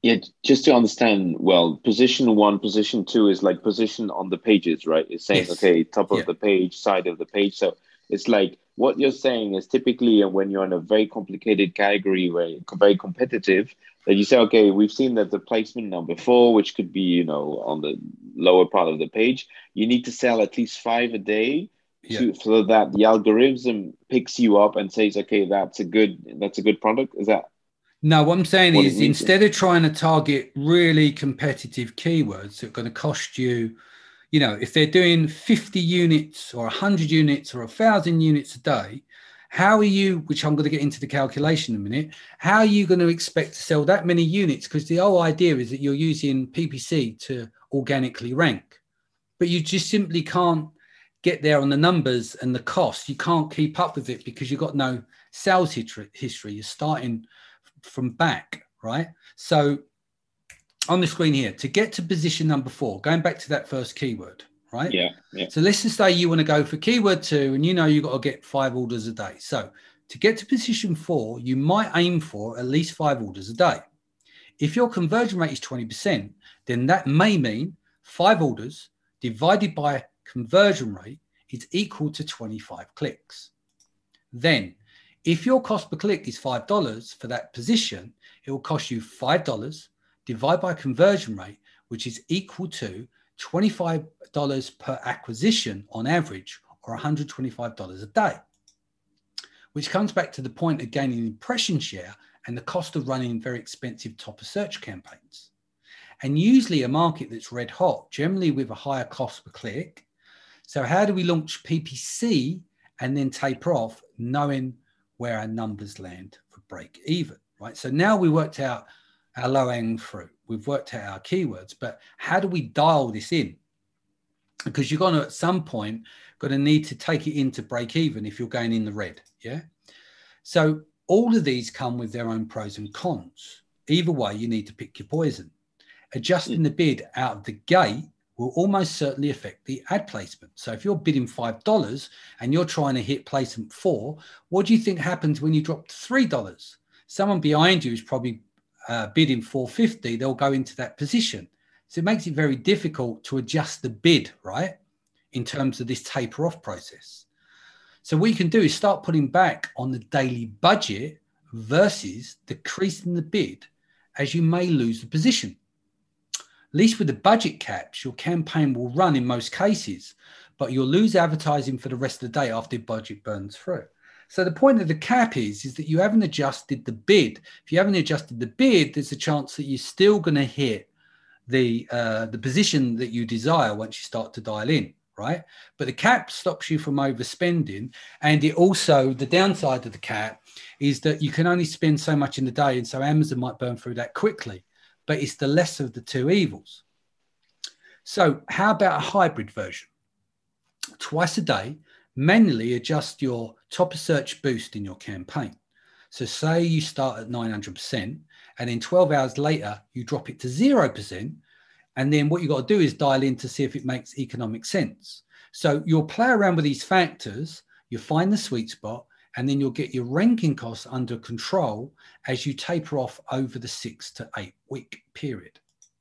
Yeah, just to understand, well, position one, position two is like position on the pages, right? It's saying, Yes. okay, top Yeah. of the page, side of the page. So it's like what you're saying is typically when you're in a very complicated category where you're very competitive, that you say, okay, we've seen that the placement number four, which could be, on the lower part of the page, you need to sell at least 5 a day Yeah. so that the algorithm picks you up and says, okay, that's a good product. Is that No, what I'm saying what it is means? instead of trying to target really competitive keywords that are going to cost you, if they're doing 50 units or 100 units or 1,000 units a day, how are you, which I'm going to get into the calculation in a minute, how are you going to expect to sell that many units? Because the whole idea is that you're using PPC to organically rank, but you just simply can't get there on the numbers and the cost. You can't keep up with it because you've got no sales history. You're starting from back, right? So on the screen here, to get to position number 4, going back to that first keyword, right? Yeah. So let's just say you want to go for keyword 2 and you've got to get 5 orders a day. So to get to position 4, you might aim for at least 5 orders a day. If your conversion rate is 20%, then that may mean 5 orders divided by conversion rate is equal to 25 clicks. Then if your cost per click is $5 for that position, it will cost you $5 divided by conversion rate, which is equal to $25 per acquisition on average, or $125 a day, which comes back to the point of gaining impression share and the cost of running very expensive top of search campaigns. And usually a market that's red hot, generally with a higher cost per click. So how do we launch PPC and then taper off, knowing where our numbers land for break even, right? So now we worked out our low hanging fruit. We've worked out our keywords, but how do we dial this in? Because you're going to, at some point, going to need to take it into break even if you're going in the red, yeah? So all of these come with their own pros and cons. Either way, you need to pick your poison. Adjusting the bid out of the gate will almost certainly affect the ad placement. So if you're bidding $5 and you're trying to hit placement 4, what do you think happens when you drop to $3? Someone behind you is probably bidding $4.50. They'll go into that position. So it makes it very difficult to adjust the bid, right, in terms of this taper off process. So what you can do is start putting back on the daily budget versus decreasing the bid, as you may lose the position. At least with the budget caps, your campaign will run in most cases, but you'll lose advertising for the rest of the day after the budget burns through. So the point of the cap is that you haven't adjusted the bid. If you haven't adjusted the bid, there's a chance that you're still going to hit the position that you desire once you start to dial in, right? But the cap stops you from overspending. And it also, the downside of the cap is that you can only spend so much in the day. And so Amazon might burn through that quickly. But it's the lesser of the two evils. So how about a hybrid version? Twice a day, manually adjust your top of search boost in your campaign. So say you start at 900%, and then 12 hours later, you drop it to 0%. And then what you've got to do is dial in to see if it makes economic sense. So you'll play around with these factors, you'll find the sweet spot, and then you'll get your ranking costs under control as you taper off over the 6 to 8 week period.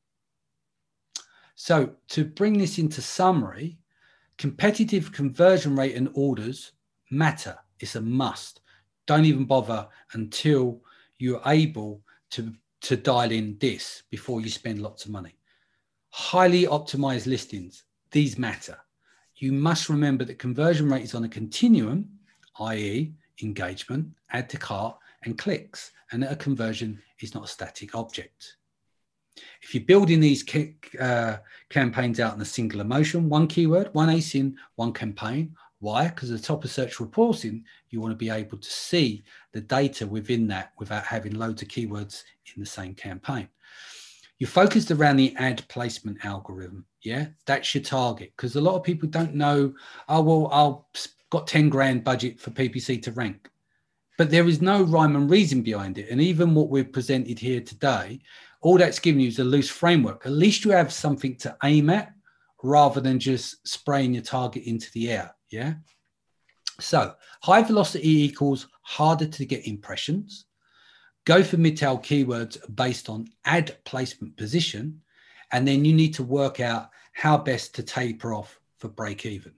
So to bring this into summary, competitive conversion rate and orders matter. It's a must. Don't even bother until you're able to dial in this before you spend lots of money. Highly optimized listings, these matter. You must remember that conversion rate is on a continuum, i.e. engagement, add to cart, and clicks, and that a conversion is not a static object. If you're building these campaigns out in a single emotion, one keyword, one ASIN, one campaign. Why? Because at the top of search reporting, you want to be able to see the data within that without having loads of keywords in the same campaign. You're focused around the ad placement algorithm. Yeah, that's your target. Because a lot of people don't know, oh, well, I've got 10 grand budget for PPC to rank. But there is no rhyme and reason behind it. And even what we've presented here today, all that's given you is a loose framework. At least you have something to aim at rather than just spraying your target into the air. Yeah. So high velocity equals harder to get impressions. Go for mid-tail keywords based on ad placement position, and then you need to work out how best to taper off for break even.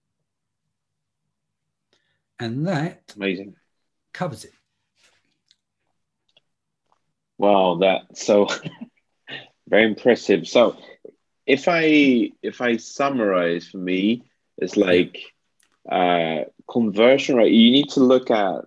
And that Amazing. covers it. Wow, that's so very impressive. So if I summarize, for me, it's like conversion rate. You need to look at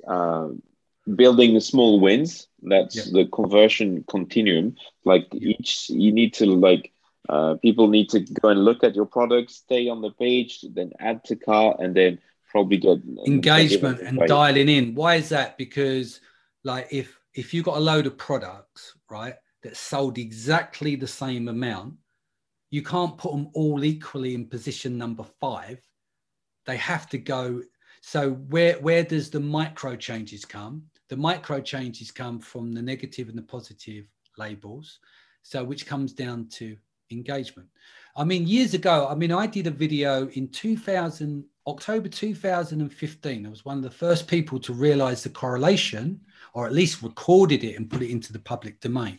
building the small wins. That's the conversion continuum. Like each, you need to like people need to go and look at your product, stay on the page, then add to cart, and then probably get engagement and dialing in. Why is that? Because like if you've got a load of products, right, that sold exactly the same amount, you can't put them all equally in position number 5. They have to go. So where does the micro changes come? The micro changes come from the negative and the positive labels. So which comes down to engagement. I mean, years ago, I did a video in October 2015. I was one of the first people to realize the correlation, or at least recorded it and put it into the public domain.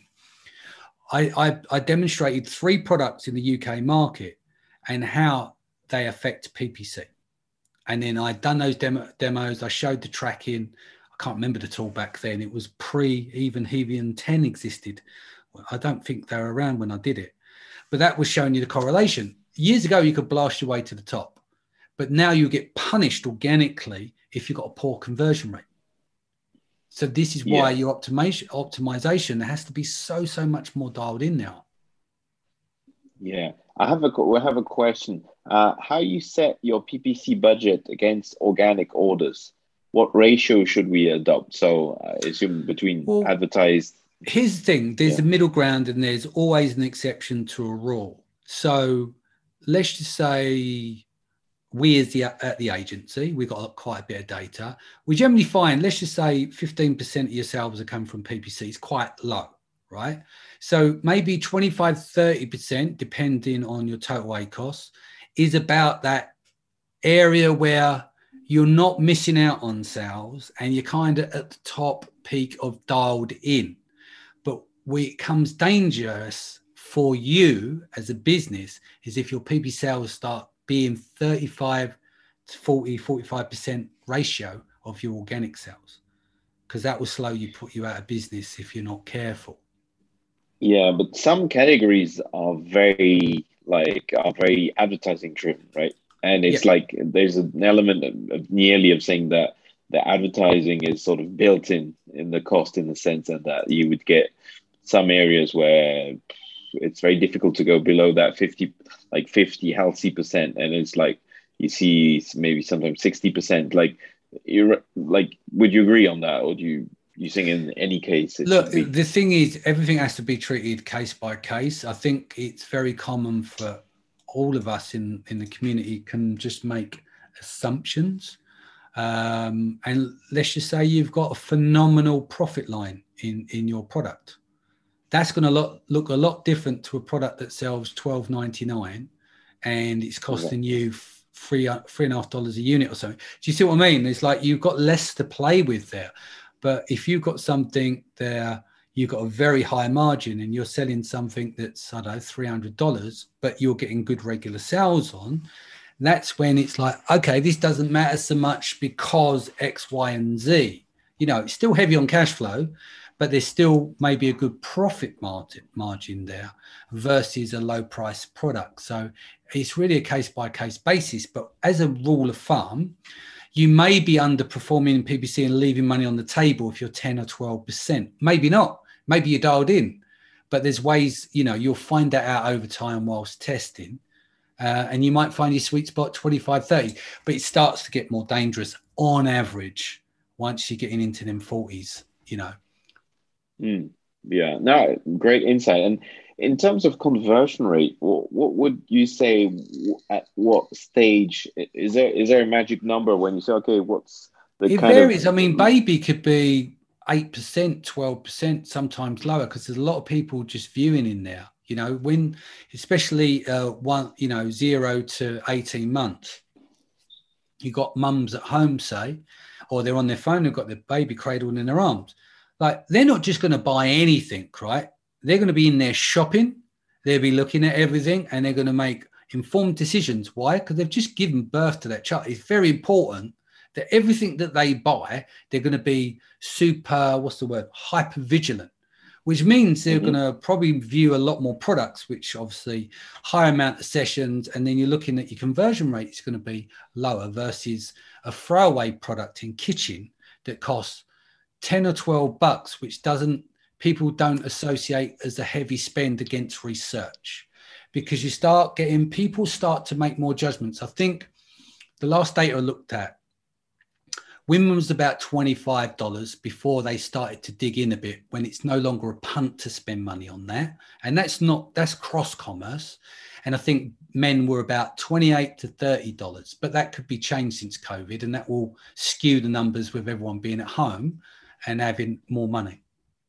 I demonstrated 3 products in the UK market and how they affect PPC. And then I'd done those demos. I showed the tracking. I can't remember the tool back then. It was even Hevian 10 existed. I don't think they were around when I did it. But that was showing you the correlation. Years ago, you could blast your way to the top. But now you get punished organically if you've got a poor conversion rate. So this is why your optimization has to be so much more dialed in now. Yeah, we have a question. How you set your PPC budget against organic orders? What ratio should we adopt? So I assume between advertised. Here's the thing. There's a middle ground and there's always an exception to a rule. So let's just say we at the agency, we've got quite a bit of data. We generally find, let's just say 15% of your sales are coming from PPC. It's quite low, right? So maybe 25, 30%, depending on your total ACOS, is about that area where you're not missing out on sales and you're kind of at the top peak of dialed in. But where it comes dangerous for you as a business is if your PP sales start being 35 to 40, 45% ratio of your organic sales, because that will slowly put you out of business if you're not careful. Yeah, but some categories are very advertising driven, right? And it's like there's an element of saying that the advertising is sort of built in the cost, in the sense that you would get some areas where it's very difficult to go below that 50 healthy percent, and it's like you see maybe sometimes 60%. Would you agree on that, or do you think in any case the thing is everything has to be treated case by case? I think it's very common for all of us in the community can just make assumptions, and let's just say you've got a phenomenal profit line in your product. That's going to look a lot different to a product that sells $12.99 and it's costing you $3.50 a unit or something. Do you see what I mean? It's like you've got less to play with there. But if you've got something there, you've got a very high margin and you're selling something that's, I don't know, $300, but you're getting good regular sales on, that's when it's like, okay, this doesn't matter so much because X, Y, and Z. You know, it's still heavy on cash flow, but there's still maybe a good profit margin there versus a low price product. So it's really a case by case basis. But as a rule of thumb, you may be underperforming in PPC and leaving money on the table if you're 10 or 12%. Maybe not. Maybe you're dialed in. But there's ways, you'll find that out over time whilst testing. And you might find your sweet spot 25, 30. But it starts to get more dangerous on average once you're getting into them 40s, Yeah, no, great insight. And in terms of conversion rate, what would you say at what stage? Is there a magic number when you say, okay, what's the it varies. I mean, baby could be 8%, 12%, sometimes lower, because there's a lot of people just viewing in there, when especially 0 to 18 months, you got mums at home, say, or they're on their phone, they've got their baby cradled in their arms. like they're not just going to buy anything, right? They're going to be in there shopping. They'll be looking at everything and they're going to make informed decisions. Why? Because they've just given birth to that child. It's very important that everything that they buy, they're going to be super, hyper vigilant, which means they're going to probably view a lot more products, which obviously higher amount of sessions. And then you're looking at your conversion rate is going to be lower versus a throwaway product in kitchen that costs 10 or 12 bucks, which people don't associate as a heavy spend against research, because people start to make more judgments. I think the last data I looked at, women was about $25 before they started to dig in a bit, when it's no longer a punt to spend money on that. And that's cross commerce. And I think men were about $28 to $30, but that could be changed since COVID, and that will skew the numbers with everyone being at home and having more money.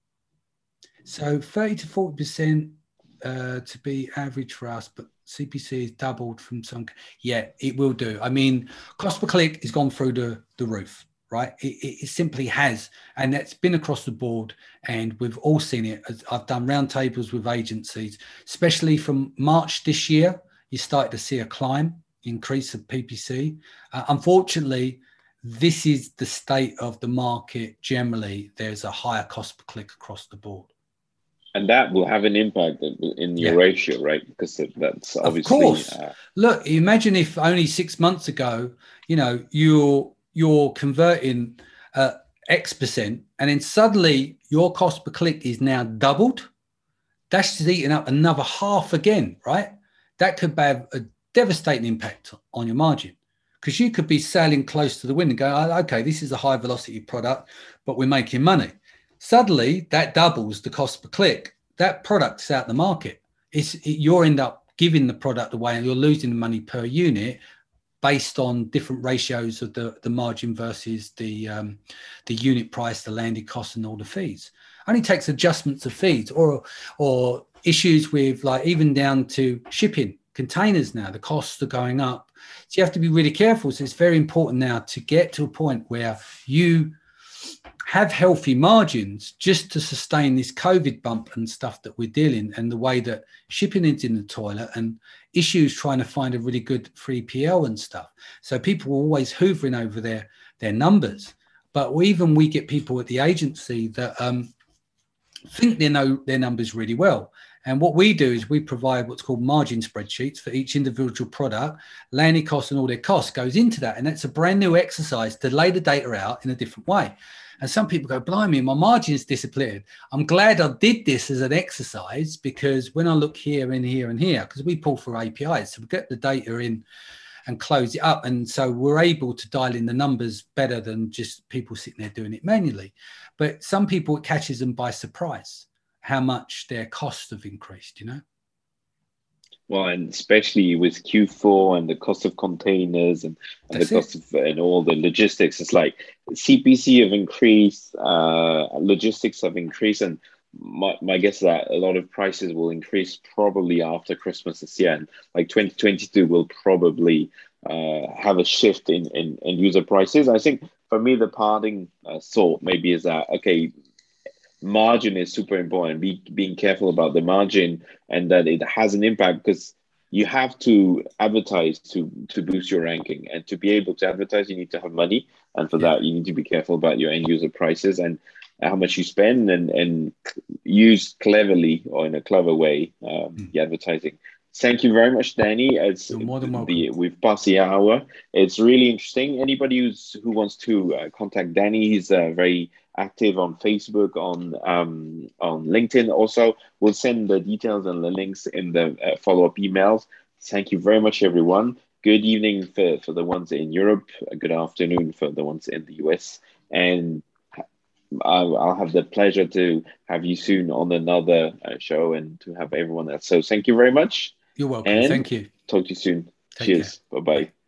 So 30 to 40% to be average for us, but CPC has doubled from some. Yeah, it will do. I mean, cost per click has gone through the roof, right? It simply has. And that's been across the board. And we've all seen it. I've done roundtables with agencies, especially from March this year. You started to see a increase of PPC. Unfortunately, this is the state of the market generally. There's a higher cost per click across the board. And that will have an impact in your ratio, right? Because that's obviously... Of course. Look, imagine if only 6 months ago, you're converting X%, and then suddenly your cost per click is now doubled. That's just eating up another half again, right? That could have a devastating impact on your margin, because you could be sailing close to the wind and go, oh, okay, this is a high velocity product, but we're making money. Suddenly, that doubles the cost per click. That product's out the market. You end up giving the product away, and you're losing the money per unit based on different ratios of the margin versus the unit price, the landing cost, and all the fees. Only takes adjustments of fees or issues with, like, even down to shipping containers. Now the costs are going up, so you have to be really careful. So it's very important now to get to a point where you have healthy margins just to sustain this COVID bump and stuff that we're dealing, and the way that shipping is in the toilet, and issues trying to find a really good 3PL and stuff. So people are always hoovering over their numbers. But even we get people at the agency that think they know their numbers really well. And what we do is we provide what's called margin spreadsheets for each individual product. Landing costs and all their costs goes into that. And that's a brand new exercise to lay the data out in a different way. And some people go, blimey, my margin's disappeared. I'm glad I did this as an exercise, because when I look here and here and here, because we pull through APIs, so we get the data in and close it up. And so we're able to dial in the numbers better than just people sitting there doing it manually. But some people, it catches them by surprise how much their costs have increased, Well, and especially with Q4 and the cost of containers and the cost of and all the logistics, it's like CPC have increased, logistics have increased, and my guess is that a lot of prices will increase probably after Christmas this year. And like 2022 will probably have a shift in user prices. I think for me, the parting thought maybe is that, okay, margin is super important. Being careful about the margin, and that it has an impact, because you have to advertise to boost your ranking, and to be able to advertise, you need to have money, and for that you need to be careful about your end user prices and how much you spend, and use cleverly or in a clever way the advertising. Thank you very much, Danny. You're more than welcome. We've passed the hour. It's really interesting. Anybody who wants to contact Danny, he's very active on Facebook, on LinkedIn. Also, we'll send the details and the links in the follow-up emails. Thank you very much, everyone. Good evening for the ones in Europe. Good afternoon for the ones in the US. And I'll have the pleasure to have you soon on another show, and to have everyone else. So thank you very much. You're welcome. And thank you. Talk to you soon. Take Cheers. care. Bye-bye. Bye.